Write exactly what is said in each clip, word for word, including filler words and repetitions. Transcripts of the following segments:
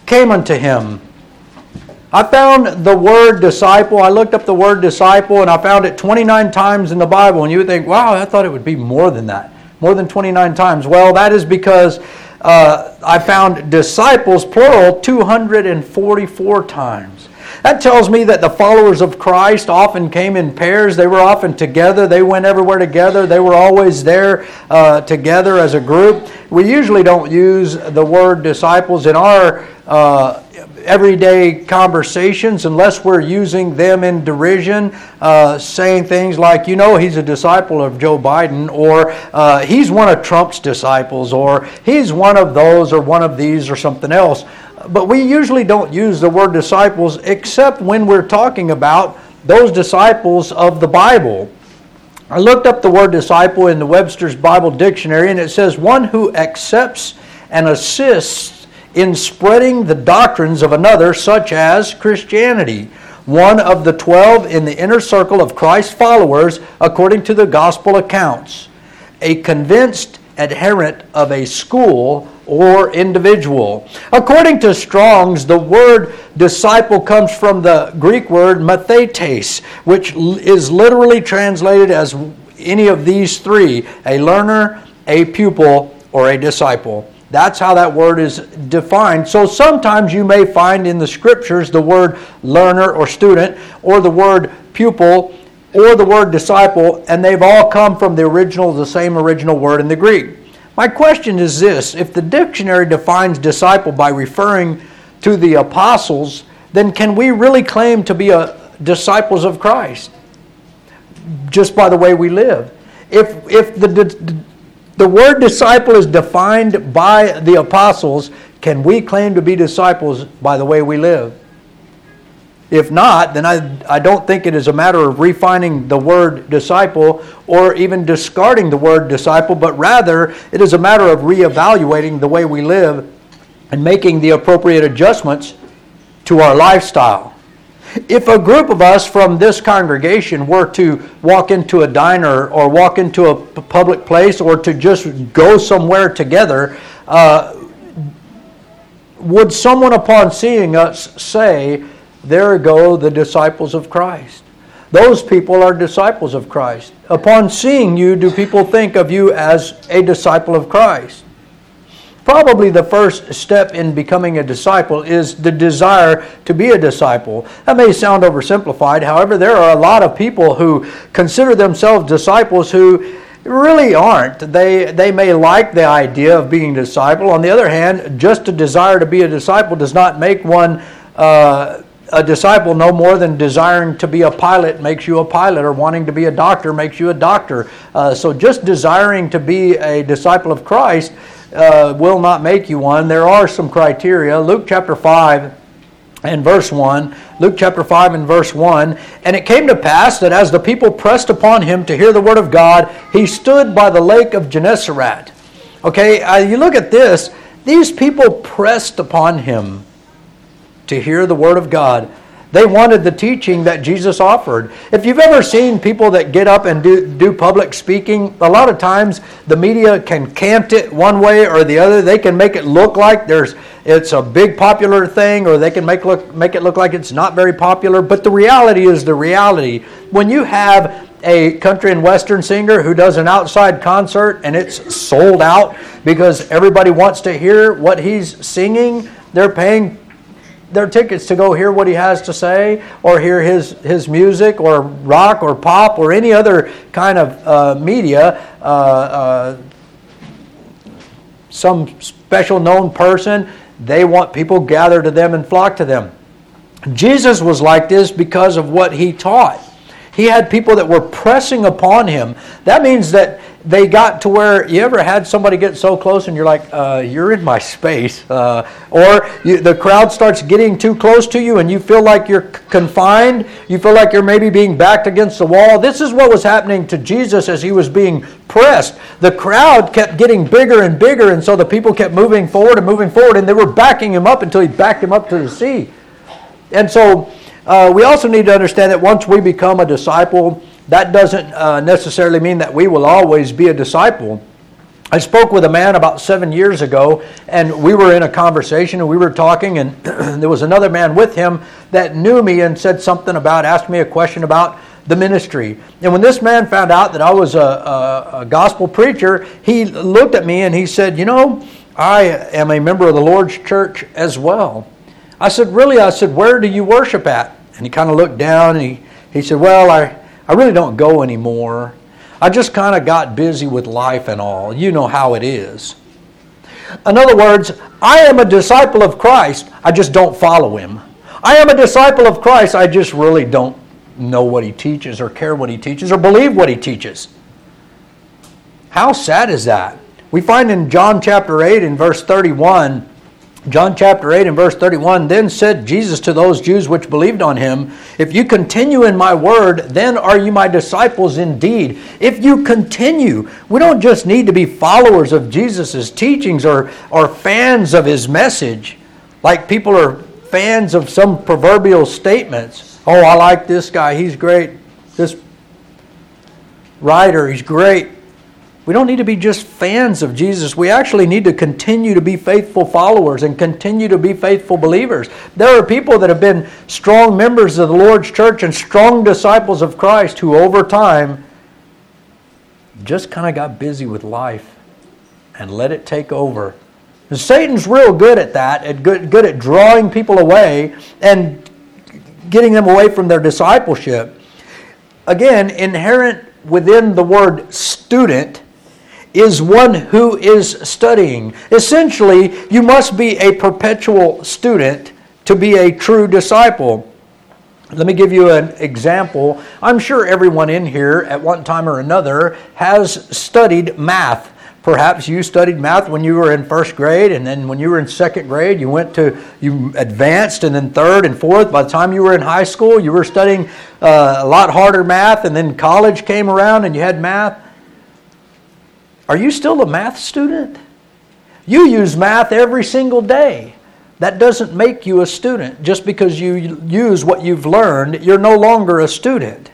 came unto him. I found the word disciple. I looked up the word disciple, and I found it twenty-nine times in the Bible. And you would think, wow, I thought it would be more than that. More than twenty-nine times. Well, that is because uh, I found disciples, plural, two hundred forty-four times. That tells me that the followers of Christ often came in pairs. They were often together. They went everywhere together. They were always there uh, together as a group. We usually don't use the word disciples in our uh, everyday conversations unless we're using them in derision, uh, saying things like, you know, he's a disciple of Joe Biden, or uh, he's one of Trump's disciples, or he's one of those or one of these or something else. But we usually don't use the word disciples except when we're talking about those disciples of the Bible. I looked up the word disciple in the Webster's Bible Dictionary, and it says one who accepts and assists in spreading the doctrines of another, such as Christianity, one of the twelve in the inner circle of Christ's followers, according to the gospel accounts, a convinced adherent of a school or individual. According to Strong's, the word disciple comes from the Greek word mathetes, which is literally translated as any of these three: a learner, a pupil, or a disciple. That's how that word is defined. So sometimes you may find in the scriptures the word learner or student, or the word pupil, or the word disciple, and they've all come from the original, the same original word in the Greek. My question is this: if the dictionary defines disciple by referring to the apostles, then can we really claim to be a disciples of Christ just by the way we live? If if the the word disciple is defined by the apostles, can we claim to be disciples by the way we live? If not, then I, I don't think it is a matter of refining the word disciple or even discarding the word disciple, but rather it is a matter of reevaluating the way we live and making the appropriate adjustments to our lifestyle. If a group of us from this congregation were to walk into a diner or walk into a public place or to just go somewhere together, uh, would someone upon seeing us say, "There go the disciples of Christ"? Those people are disciples of Christ. Upon seeing you, do people think of you as a disciple of Christ? Probably the first step in becoming a disciple is the desire to be a disciple. That may sound oversimplified. However, there are a lot of people who consider themselves disciples who really aren't. They, they may like the idea of being a disciple. On the other hand, just a desire to be a disciple does not make one uh, a disciple no more than desiring to be a pilot makes you a pilot, or wanting to be a doctor makes you a doctor. Uh, so just desiring to be a disciple of Christ uh, will not make you one. There are some criteria. Luke chapter five and verse one. Luke chapter five and verse one. And it came to pass that as the people pressed upon him to hear the word of God, he stood by the lake of Gennesaret. Okay, uh, you look at this. These people pressed upon him to hear the word of God. They wanted the teaching that Jesus offered. If you've ever seen people that get up and do, do public speaking, a lot of times the media can cant it one way or the other. They can make it look like there's it's a big popular thing, or they can make look make it look like it's not very popular. But the reality is the reality. When you have a country and western singer who does an outside concert and it's sold out because everybody wants to hear what he's singing, they're paying their tickets to go hear what he has to say, or hear his, his music, or rock, or pop, or any other kind of uh, media, uh, uh, some special known person. They want people gathered to them and flock to them. Jesus was like this because of what he taught. He had people that were pressing upon him. That means that they got to where, you ever had somebody get so close and you're like, uh, you're in my space. Uh, or you, the crowd starts getting too close to you and you feel like you're confined. You feel like you're maybe being backed against the wall. This is what was happening to Jesus as he was being pressed. The crowd kept getting bigger and bigger, and so the people kept moving forward and moving forward, and they were backing him up until he backed him up to the sea. And so Uh, we also need to understand that once we become a disciple, that doesn't uh, necessarily mean that we will always be a disciple. I spoke with a man about seven years ago, and we were in a conversation, and we were talking, and there was another man with him that knew me and said something about, asked me a question about the ministry. And when this man found out that I was a, a, a gospel preacher, he looked at me and he said, you know, I am a member of the Lord's church as well. I said, really? I said, where do you worship at? And he kind of looked down and he, he said, well, I, I really don't go anymore. I just kind of got busy with life and all. You know how it is. In other words, I am a disciple of Christ. I just don't follow him. I am a disciple of Christ. I just really don't know what he teaches or care what he teaches or believe what he teaches. How sad is that? We find in John chapter eight and verse thirty-one, John chapter eight and verse thirty-one, then said Jesus to those Jews which believed on him, if you continue in my word, then are you my disciples indeed. If you continue, we don't just need to be followers of Jesus' teachings or, or fans of his message, like people are fans of some proverbial statements. Oh, I like this guy, he's great. This writer, he's great. We don't need to be just fans of Jesus. We actually need to continue to be faithful followers and continue to be faithful believers. There are people that have been strong members of the Lord's church and strong disciples of Christ who over time just kind of got busy with life and let it take over. And Satan's real good at that, and good, good at drawing people away and getting them away from their discipleship. Again, inherent within the word student is one who is studying. Essentially, you must be a perpetual student to be a true disciple. Let me give you an example. I'm sure everyone in here at one time or another has studied math. Perhaps you studied math when you were in first grade, and then when you were in second grade, you went to, you advanced, and then third and fourth. By the time you were in high school, you were studying uh, a lot harder math, and then college came around and you had math. Are you still a math student? You use math every single day. That doesn't make you a student. Just because you use what you've learned, you're no longer a student.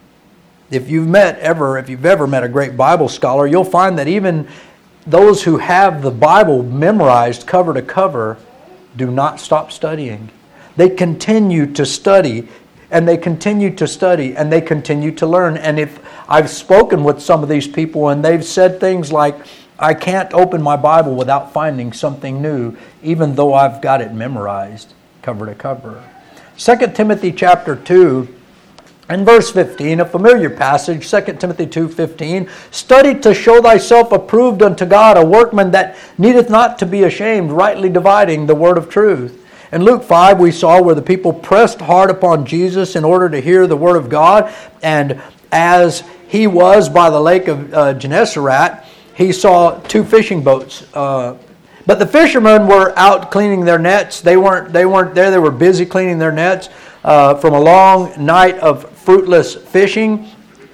If you've met ever, if you've ever met a great Bible scholar, you'll find that even those who have the Bible memorized cover to cover do not stop studying. They continue to study, and they continue to study, and they continue to learn. And if I've spoken with some of these people, and they've said things like, I can't open my Bible without finding something new, even though I've got it memorized cover to cover. Second Timothy chapter two, in verse fifteen, a familiar passage, Second Timothy two fifteen, study to show thyself approved unto God, a workman that needeth not to be ashamed, rightly dividing the word of truth. In Luke five, we saw where the people pressed hard upon Jesus in order to hear the word of God, and as he was by the lake of uh, Gennesaret, he saw two fishing boats. Uh, but the fishermen were out cleaning their nets. They weren't, they weren't there. They were busy cleaning their nets uh, from a long night of fruitless fishing.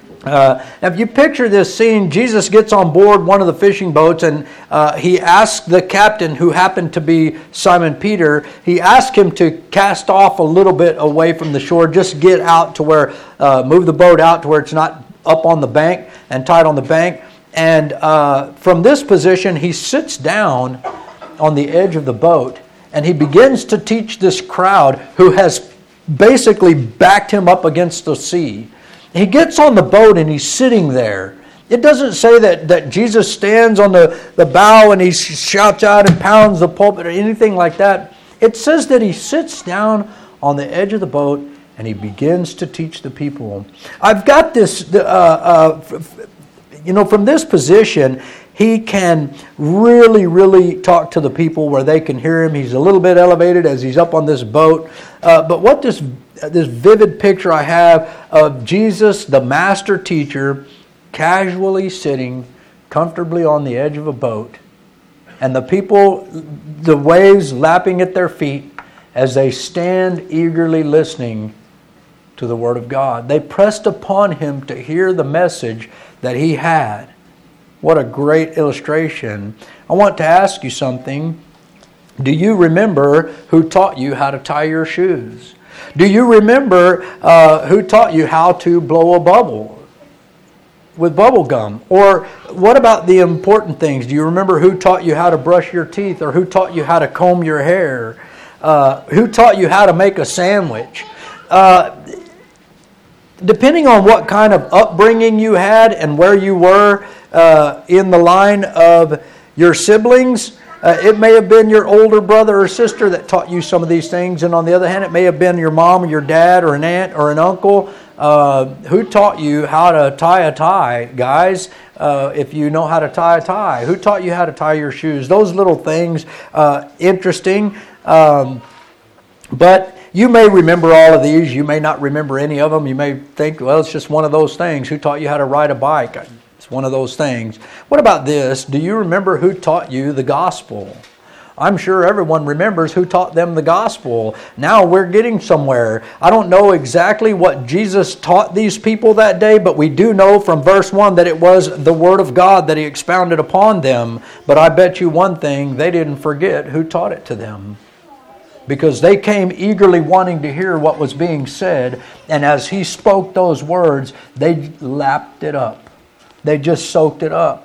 Uh, now, if you picture this scene, Jesus gets on board one of the fishing boats, and uh, he asks the captain, who happened to be Simon Peter, he asked him to cast off a little bit away from the shore, just get out to where, uh, move the boat out to where it's not up on the bank and tied on the bank. And uh, from this position, he sits down on the edge of the boat, and he begins to teach this crowd who has basically backed him up against the sea. He gets on the boat and he's sitting there. It doesn't say that, that Jesus stands on the, the bow and he shouts out and pounds the pulpit or anything like that. It says that he sits down on the edge of the boat and he begins to teach the people. I've got this, uh, uh, you know, from this position, he can really, really talk to the people where they can hear him. He's a little bit elevated as he's up on this boat. Uh, but what this this vivid picture I have of Jesus, the master teacher, casually sitting comfortably on the edge of a boat, and the people, the waves lapping at their feet as they stand eagerly listening to the Word of God. They pressed upon him to hear the message that he had. What a great illustration. I want to ask you something. Do you remember who taught you how to tie your shoes? Do you remember uh, who taught you how to blow a bubble? with bubble gum? Or what about the important things? Do you remember who taught you how to brush your teeth, or who taught you how to comb your hair? Uh, who taught you how to make a sandwich? Uh, depending on what kind of upbringing you had and where you were uh, in the line of your siblings, uh, it may have been your older brother or sister that taught you some of these things, and on the other hand, it may have been your mom or your dad or an aunt or an uncle uh, who taught you how to tie a tie, guys. Uh, if you know how to tie a tie, who taught you how to tie your shoes? Those little things, uh, interesting. Um, but you may remember all of these. You may not remember any of them. You may think, well, it's just one of those things. Who taught you how to ride a bike? It's one of those things. What about this? Do you remember who taught you the gospel? I'm sure everyone remembers who taught them the gospel. Now we're getting somewhere. I don't know exactly what Jesus taught these people that day, but we do know from verse one that it was the Word of God that He expounded upon them. But I bet you one thing, they didn't forget who taught it to them, because they came eagerly wanting to hear what was being said, and as He spoke those words, they lapped it up. They just soaked it up.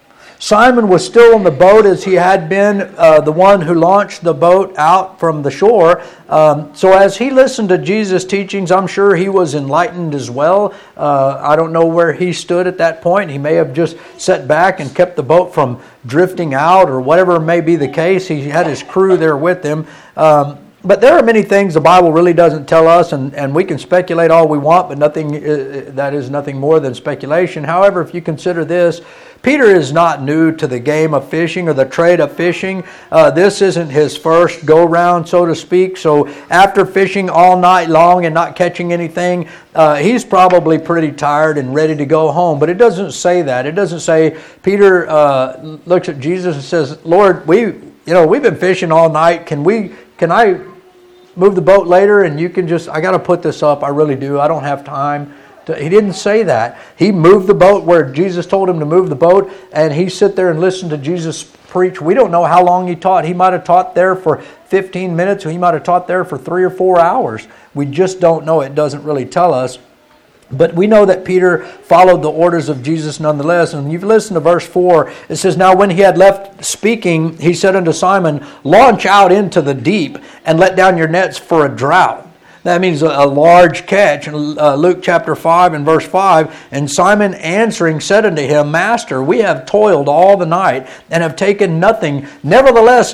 Simon was still on the boat as he had been, uh, the one who launched the boat out from the shore. Um, so as he listened to Jesus' teachings, I'm sure he was enlightened as well. Uh, I don't know where he stood at that point. He may have just sat back and kept the boat from drifting out, or whatever may be the case. He had his crew there with him. Um, But there are many things the Bible really doesn't tell us, and, and we can speculate all we want, but nothing uh, that is nothing more than speculation. However, if you consider this, Peter is not new to the game of fishing or the trade of fishing. Uh, this isn't his first go-round, so to speak. So after fishing all night long and not catching anything, uh, he's probably pretty tired and ready to go home. But it doesn't say that. It doesn't say, Peter uh, looks at Jesus and says, Lord, we, you know, we've been fishing all night. Can we, can I move the boat later, and you can just, I got to put this up. I really do. I don't have time. To, he didn't say that. He moved the boat where Jesus told him to move the boat, and he sit there and listened to Jesus preach. We don't know how long he taught. He might have taught there for fifteen minutes, or he might have taught there for three or four hours. We just don't know. It doesn't really tell us. But we know that Peter followed the orders of Jesus nonetheless. And you've listened to verse four. It says, Now when he had left speaking, he said unto Simon, Launch out into the deep and let down your nets for a drought. That means a, a large catch. In uh, Luke chapter five and verse five, And Simon answering said unto him, Master, we have toiled all the night and have taken nothing. Nevertheless,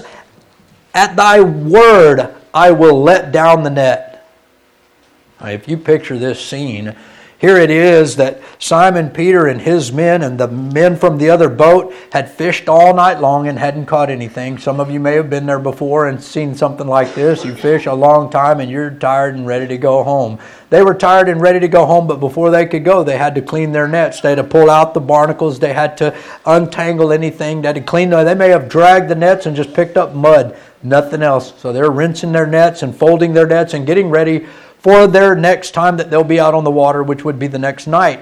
at thy word I will let down the net. Now, if you picture this scene, here it is that Simon Peter and his men and the men from the other boat had fished all night long and hadn't caught anything. Some of you may have been there before and seen something like this. You fish a long time and you're tired and ready to go home. They were tired and ready to go home, but before they could go, they had to clean their nets. They had to pull out the barnacles. They had to untangle anything. They had to clean them. They may have dragged the nets and just picked up mud, nothing else. So they're rinsing their nets and folding their nets and getting ready for their next time that they'll be out on the water, which would be the next night.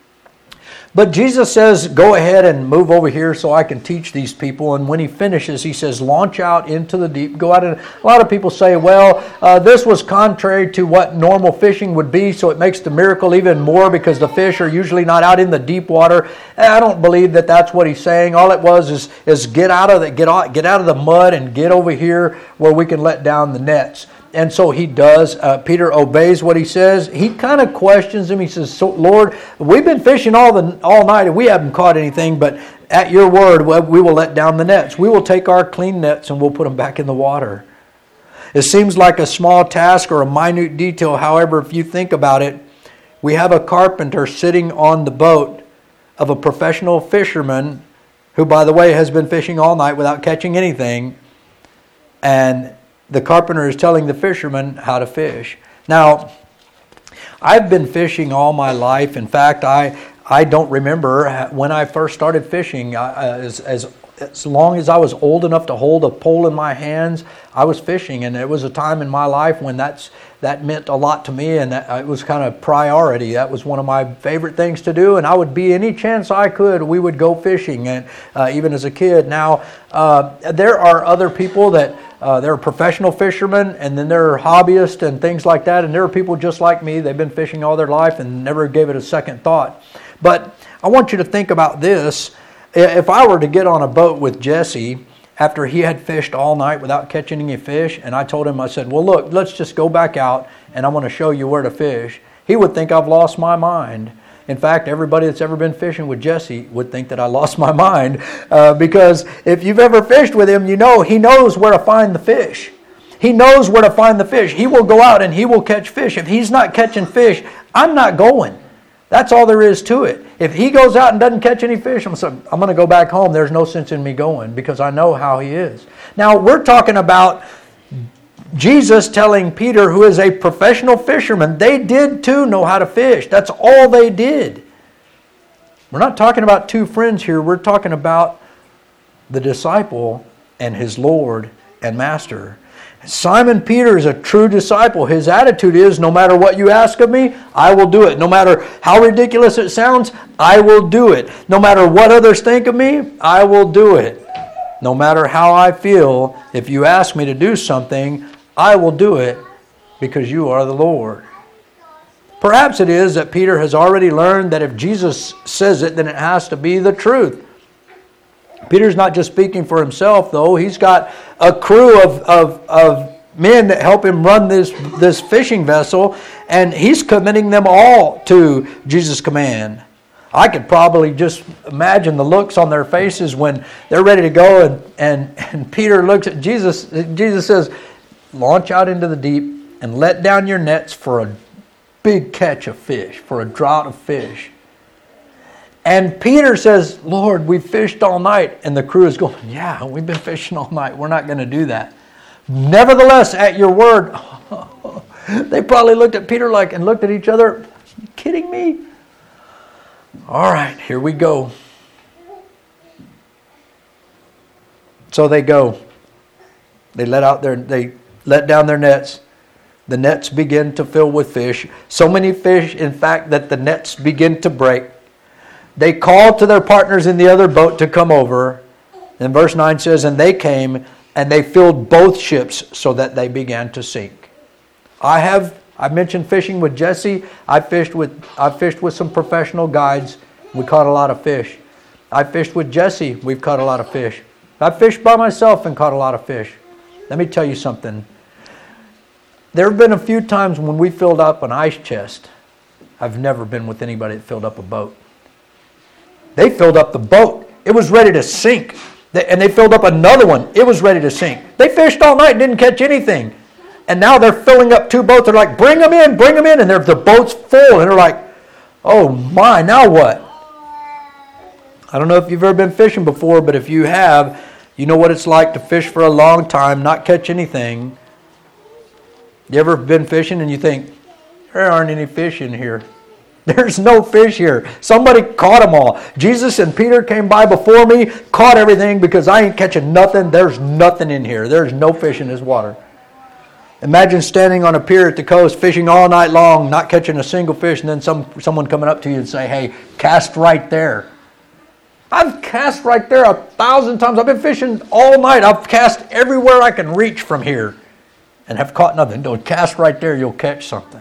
But Jesus says, go ahead and move over here so I can teach these people. And when he finishes, he says, launch out into the deep. Go out. And a lot of people say, well, uh, this was contrary to what normal fishing would be, so it makes the miracle even more because the fish are usually not out in the deep water. And I don't believe that that's what he's saying. All it was is, is get out of the, get out, get out of the mud and get over here where we can let down the nets. And so he does. Uh, Peter obeys what he says. He kind of questions him. He says, so, Lord, we've been fishing all the all night and we haven't caught anything, but at your word, we will let down the nets. We will take our clean nets and we'll put them back in the water. It seems like a small task or a minute detail. However, if you think about it, we have a carpenter sitting on the boat of a professional fisherman who, by the way, has been fishing all night without catching anything. And the carpenter is telling the fisherman how to fish. Now, I've been fishing all my life. In fact, I I don't remember when I first started fishing. I, as, as as long as I was old enough to hold a pole in my hands, I was fishing, and it was a time in my life when that's that meant a lot to me, and that, it was kind of priority. That was one of my favorite things to do, and I would be any chance I could, we would go fishing, and uh, even as a kid. Now, uh, there are other people that uh, they're professional fishermen, and then there are hobbyists and things like that, and there are people just like me. They've been fishing all their life and never gave it a second thought. But I want you to think about this. If I were to get on a boat with Jesse after he had fished all night without catching any fish, and I told him, I said, well, look, let's just go back out and I want to show you where to fish, he would think I've lost my mind. In fact, everybody that's ever been fishing with Jesse would think that I lost my mind uh, because if you've ever fished with him, you know he knows where to find the fish. He knows where to find the fish. He will go out and he will catch fish. If he's not catching fish, I'm not going. That's all there is to it. If he goes out and doesn't catch any fish, I'm, so, I'm going to go back home. There's no sense in me going because I know how he is. Now, we're talking about Jesus telling Peter, who is a professional fisherman, they did too know how to fish. That's all they did. We're not talking about two friends here. We're talking about the disciple and his Lord and Master. Simon Peter is a true disciple. His attitude is, no matter what you ask of me, I will do it. No matter how ridiculous it sounds, I will do it. No matter what others think of me, I will do it. No matter how I feel, if you ask me to do something, I will do it because you are the Lord. Perhaps it is that Peter has already learned that if Jesus says it, then it has to be the truth. Peter's not just speaking for himself, though. He's got a crew of, of, of men that help him run this, this fishing vessel, and he's committing them all to Jesus' command. I could probably just imagine the looks on their faces when they're ready to go, and, and, and Peter looks at Jesus. Jesus says, launch out into the deep and let down your nets for a big catch of fish, for a draught of fish. And Peter says, Lord, we fished all night. And the crew is going, yeah, we've been fishing all night. We're not going to do that. Nevertheless, at your word, they probably looked at Peter like and looked at each other. Are you kidding me? All right, here we go. So they go. They let out their, they let down their nets. The nets begin to fill with fish. So many fish, in fact, that the nets begin to break. They called to their partners in the other boat to come over. And verse nine says, and they came and they filled both ships so that they began to sink. I have, I mentioned fishing with Jesse. I fished with, I fished with some professional guides. We caught a lot of fish. I fished with Jesse. We've caught a lot of fish. I fished by myself and caught a lot of fish. Let me tell you something. There have been a few times when we filled up an ice chest. I've never been with anybody that filled up a boat. They filled up the boat. It was ready to sink. And they filled up another one. It was ready to sink. They fished all night and didn't catch anything. And now they're filling up two boats. They're like, bring them in, bring them in. And the boat's full. And they're like, oh my, now what? I don't know if you've ever been fishing before, but if you have, you know what it's like to fish for a long time, not catch anything. You ever been fishing and you think, there aren't any fish in here. There's no fish here. Somebody caught them all. Jesus and Peter came by before me, caught everything because I ain't catching nothing. There's nothing in here. There's no fish in this water. Imagine standing on a pier at the coast, fishing all night long, not catching a single fish, and then some someone coming up to you and say, hey, cast right there. I've cast right there a thousand times. I've been fishing all night. I've cast everywhere I can reach from here and have caught nothing. Don't cast right there, you'll catch something.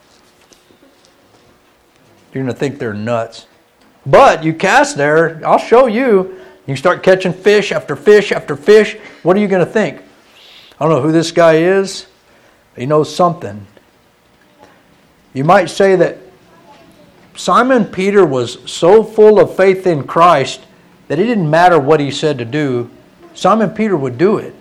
You're going to think they're nuts. But you cast there, I'll show you. You start catching fish after fish after fish. What are you going to think? I don't know who this guy is. He knows something. You might say that Simon Peter was so full of faith in Christ that it didn't matter what he said to do. Simon Peter would do it.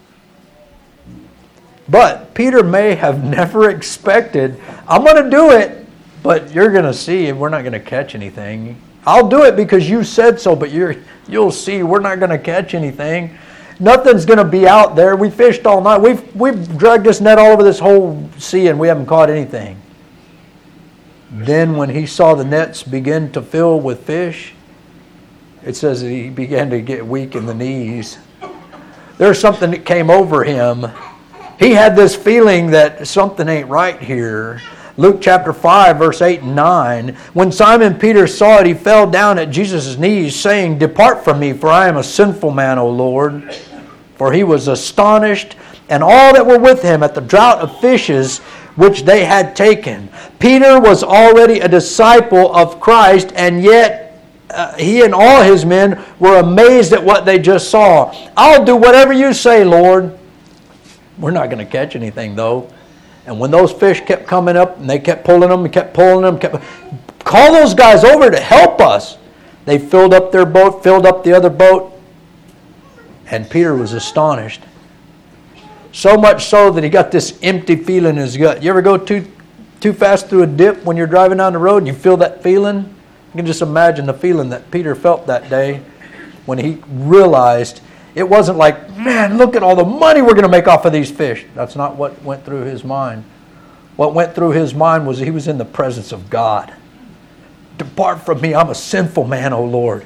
But Peter may have never expected, I'm going to do it. But you're going to see we're not going to catch anything. I'll do it because you said so, but you're, you'll see we're not going to catch anything. Nothing's going to be out there. We fished all night. We've, we've dragged this net all over this whole sea and we haven't caught anything. Then when he saw the nets begin to fill with fish, it says that he began to get weak in the knees. There's something that came over him. He had this feeling that something ain't right here. Luke chapter five, verse eight and nine. When Simon Peter saw it, he fell down at Jesus' knees, saying, depart from me, for I am a sinful man, O Lord. For he was astonished, and all that were with him at the draught of fishes which they had taken. Peter was already a disciple of Christ, and yet uh, he and all his men were amazed at what they just saw. I'll do whatever you say, Lord. We're not going to catch anything, though. And when those fish kept coming up and they kept pulling them and kept pulling them, kept, call those guys over to help us. They filled up their boat, filled up the other boat, and Peter was astonished. So much so that he got this empty feeling in his gut. You ever go too too fast through a dip when you're driving down the road and you feel that feeling? You can just imagine the feeling that Peter felt that day when he realized it wasn't like, man, look at all the money we're going to make off of these fish. That's not what went through his mind. What went through his mind was he was in the presence of God. Depart from me, I'm a sinful man, O Lord.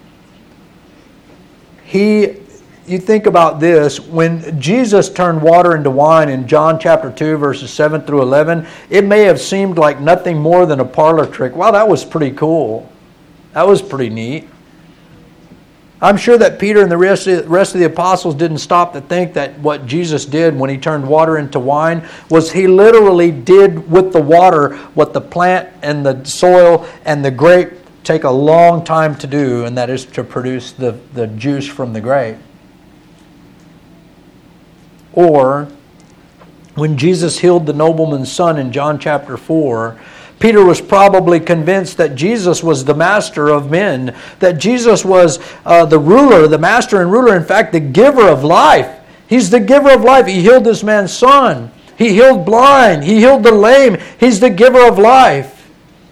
He, you think about this, when Jesus turned water into wine in John chapter two, verses seven through eleven, it may have seemed like nothing more than a parlor trick. Wow, that was pretty cool. That was pretty neat. I'm sure that Peter and the rest of the, rest of the apostles didn't stop to think that what Jesus did when he turned water into wine was he literally did with the water what the plant and the soil and the grape take a long time to do, and that is to produce the, the juice from the grape. Or when Jesus healed the nobleman's son in John chapter four, Peter was probably convinced that Jesus was the master of men, that Jesus was uh, the ruler, the master and ruler, in fact, the giver of life. He's the giver of life. He healed this man's son. He healed blind. He healed the lame. He's the giver of life.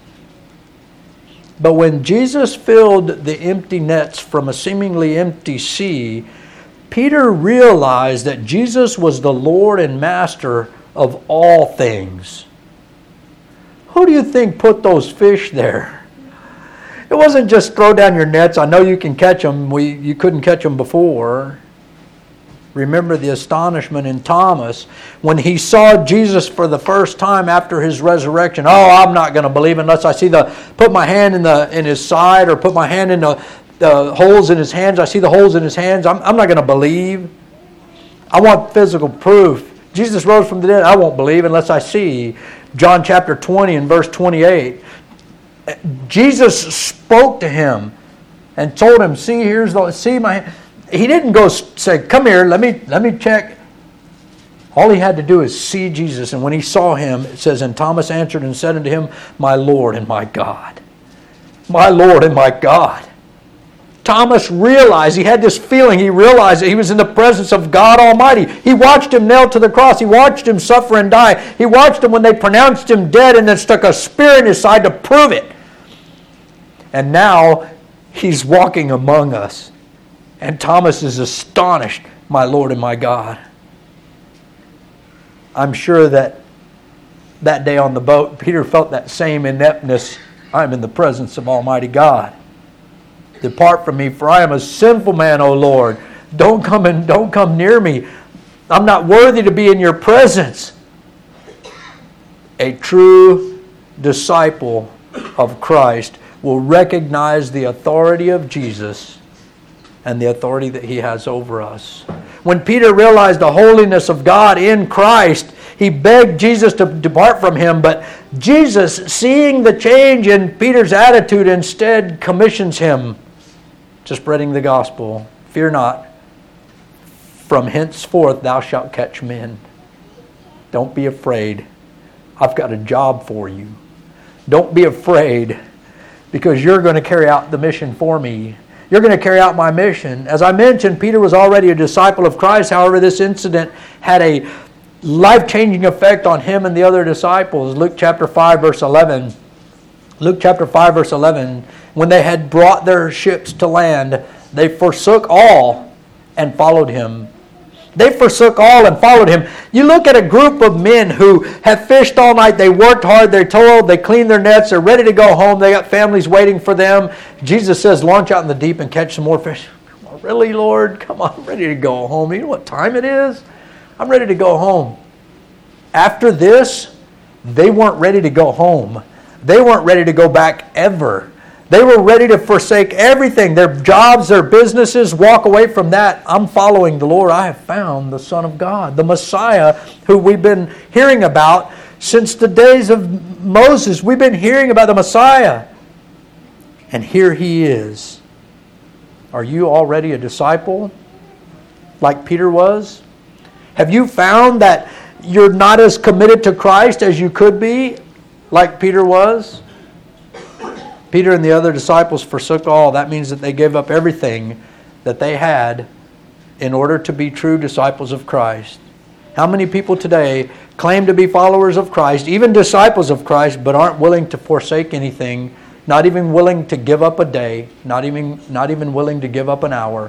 But when Jesus filled the empty nets from a seemingly empty sea, Peter realized that Jesus was the Lord and master of all things. Who do you think put those fish there? It wasn't just throw down your nets. I know you can catch them. We, you couldn't catch them before. Remember the astonishment in Thomas when he saw Jesus for the first time after his resurrection. Oh, I'm not going to believe unless I see the put my hand in the in his side or put my hand in the, the holes in his hands. I see the holes in his hands. I'm, I'm not going to believe. I want physical proof. Jesus rose from the dead. I won't believe unless I see. John chapter twenty and verse twenty-eight. Jesus spoke to him and told him, see, here's the, see my hand. He didn't go say, come here, let me, let me check. All he had to do is see Jesus. And when he saw him, it says, and Thomas answered and said unto him, my Lord and my God. My Lord and my God. Thomas realized, he had this feeling, he realized that he was in the presence of God Almighty. He watched him nailed to the cross. He watched him suffer and die. He watched him when they pronounced him dead and then stuck a spear in his side to prove it. And now he's walking among us. And Thomas is astonished, my Lord and my God. I'm sure that that day on the boat, Peter felt that same ineptness. I'm in the presence of Almighty God. Depart from me, for I am a sinful man, O Lord. Don't come and don't come near me. I'm not worthy to be in your presence. A true disciple of Christ will recognize the authority of Jesus and the authority that he has over us. When Peter realized the holiness of God in Christ, he begged Jesus to depart from him, but Jesus, seeing the change in Peter's attitude, instead commissions him to spreading the gospel. Fear not, from henceforth thou shalt catch men. Don't be afraid. I've got a job for you. Don't be afraid, because you're going to carry out the mission for me. You're going to carry out my mission. As I mentioned, Peter was already a disciple of Christ. However, this incident had a life-changing effect on him and the other disciples. Luke chapter five, verse eleven. Luke chapter five, verse eleven. When they had brought their ships to land, they forsook all and followed him. They forsook all and followed him. You look at a group of men who have fished all night. They worked hard. They're toiled. They cleaned their nets. They're ready to go home. They got families waiting for them. Jesus says, launch out in the deep and catch some more fish. Really, Lord? Come on, I'm ready to go home. You know what time it is? I'm ready to go home. After this, they weren't ready to go home. They weren't ready to go back ever. They were ready to forsake everything, their jobs, their businesses, walk away from that. I'm following the Lord. I have found the Son of God, the Messiah, who we've been hearing about since the days of Moses. We've been hearing about the Messiah. And here he is. Are you already a disciple like Peter was? Have you found that you're not as committed to Christ as you could be like Peter was? Peter and the other disciples forsook all. That means that they gave up everything that they had in order to be true disciples of Christ. How many people today claim to be followers of Christ, even disciples of Christ, but aren't willing to forsake anything, not even willing to give up a day, not even, not even willing to give up an hour,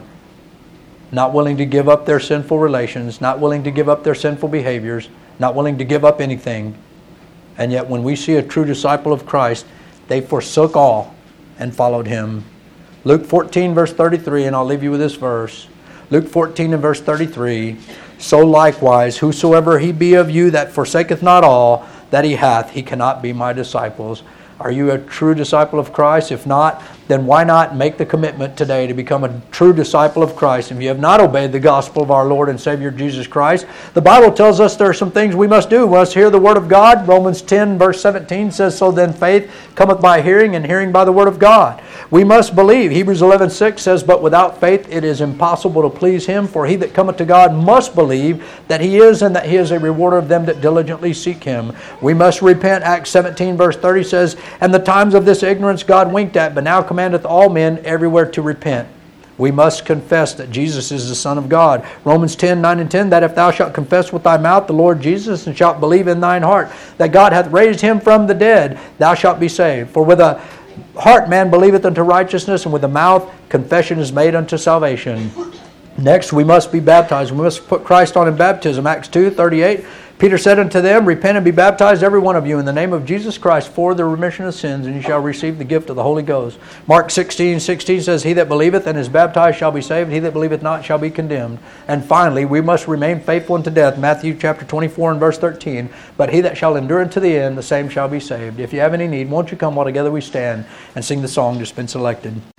not willing to give up their sinful relations, not willing to give up their sinful behaviors, not willing to give up anything. And yet when we see a true disciple of Christ, they forsook all and followed Him. Luke fourteen verse thirty-three, and I'll leave you with this verse. Luke fourteen and verse thirty-three, so likewise, whosoever he be of you that forsaketh not all that he hath, he cannot be my disciples. Are you a true disciple of Christ? If not, then why not make the commitment today to become a true disciple of Christ? If you have not obeyed the gospel of our Lord and Savior Jesus Christ, the Bible tells us there are some things we must do. We must hear the Word of God. Romans ten verse seventeen says, so then faith cometh by hearing, and hearing by the Word of God. We must believe. Hebrews eleven six says, but without faith it is impossible to please Him, for he that cometh to God must believe that He is, and that He is a rewarder of them that diligently seek Him. We must repent. Acts seventeen verse thirty says, and the times of this ignorance God winked at, but now commandeth all men everywhere to repent. We must confess that Jesus is the Son of God. Romans ten nine and ten, that if thou shalt confess with thy mouth the Lord Jesus, and shalt believe in thine heart that God hath raised Him from the dead, thou shalt be saved. For with a heart man believeth unto righteousness, and with the mouth confession is made unto salvation. Next, we must be baptized. We must put Christ on in baptism. Acts two thirty-eight, Peter said unto them, repent and be baptized every one of you in the name of Jesus Christ for the remission of sins, and you shall receive the gift of the Holy Ghost. Mark sixteen sixteen says, he that believeth and is baptized shall be saved, he that believeth not shall be condemned. And finally, we must remain faithful unto death. Matthew chapter twenty-four and verse thirteen, but he that shall endure unto the end, the same shall be saved. If you have any need, won't you come while together we stand and sing the song that's been selected.